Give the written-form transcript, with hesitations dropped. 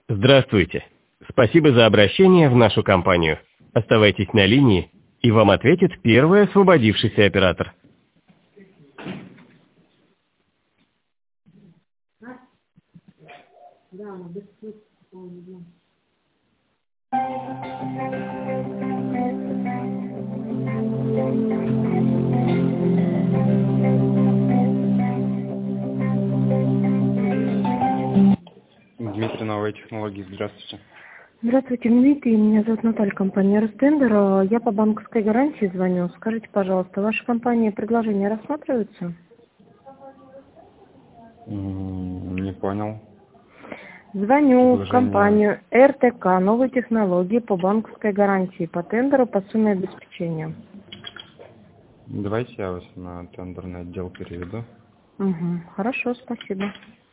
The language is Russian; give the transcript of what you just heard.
Здравствуйте. Спасибо за обращение в нашу компанию. Оставайтесь на линии, и вам ответит первый освободившийся оператор. Дмитрий, новые технологии. Здравствуйте. Здравствуйте, Дмитрий. Меня зовут Наталья, компания Ростендер. Я по банковской гарантии звоню. Скажите, пожалуйста, ваша компания предложения рассматриваются? Не понял. Звоню в компанию РТК, новые технологии по банковской гарантии, по тендеру, по сумме обеспечения. Давайте я вас на тендерный отдел переведу. Угу. Хорошо, спасибо.